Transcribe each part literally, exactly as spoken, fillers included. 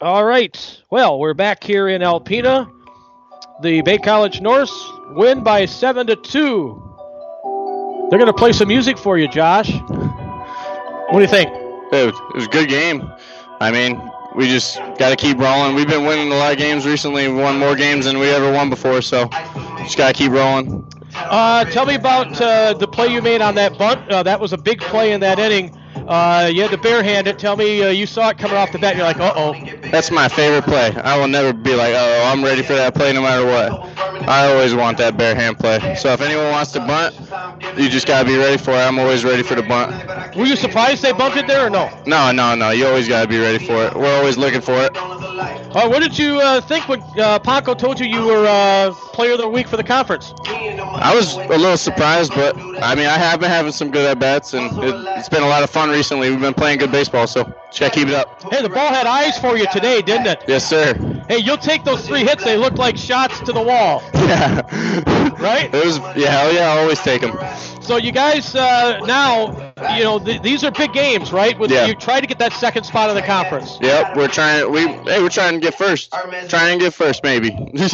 All right. Well, we're back here in Alpena. The Bay College Norse win by seven to two. They're going to play some music for you, Josh. What do you think? It was, it was a good game. I mean, we just got to keep rolling. We've been winning a lot of games recently. We won more games than we ever won before, so just got to keep rolling. Uh, tell me about uh, the play you made on that bunt. Uh, that was a big play in that inning. Uh, you had to barehand it. Tell me uh, you saw it coming off the bat. You're like, uh-oh. That's my favorite play. I will never be like, oh, I'm ready for that play no matter what. I always want that barehand play. So if anyone wants to bunt, you just got to be ready for it. I'm always ready for the bunt. Were you surprised they bunted there or no? No, no, no. You always got to be ready for it. We're always looking for it. Uh, what did you uh, think when uh, Paco told you you were uh, player of the week for the conference? I was a little surprised, but, I mean, I have been having some good at-bats, and it, it's been a lot of fun recently. We've been playing good baseball, so just got to keep it up. Hey, the ball had eyes for you today, didn't it? Yes, sir. Hey, you'll take those three hits. They looked like shots to the wall. Yeah. Right? It was, yeah, hell yeah, I always take them. So you guys uh, now, you know, th- these are big games, right? With, Yeah. You try to get that second spot in the conference. Yep, we're trying. We hey, we're trying to get first. Trying to get first, maybe.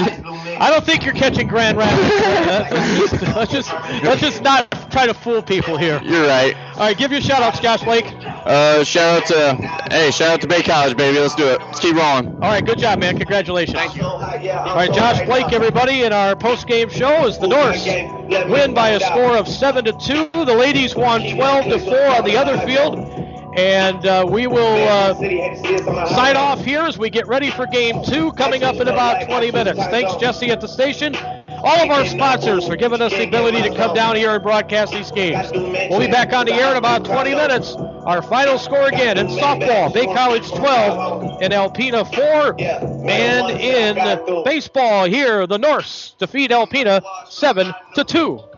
I don't think you're catching Grand Rapids. let's, just, let's just let's just not try to fool people here. You're right. All right, give your shout outs, Josh Blake. Uh, shout out to hey, shout out to Bay College, baby. Let's do it. Let's keep rolling. All right, good job, man. Congratulations. Thank you. All right, Josh Blake, everybody, in our post-game show is the Norse win by a score of seven to two. The ladies won twelve to four on the other field. And uh, we will uh, sign off here as we get ready for game two coming up in about twenty minutes. Thanks, Jesse, at the station. All of our sponsors for giving us the ability to come down here and broadcast these games. We'll be back on the air in about twenty minutes. Our final score again in softball, Bay College twelve and Alpena four. And in baseball here, the Norse defeat Alpena seven to two.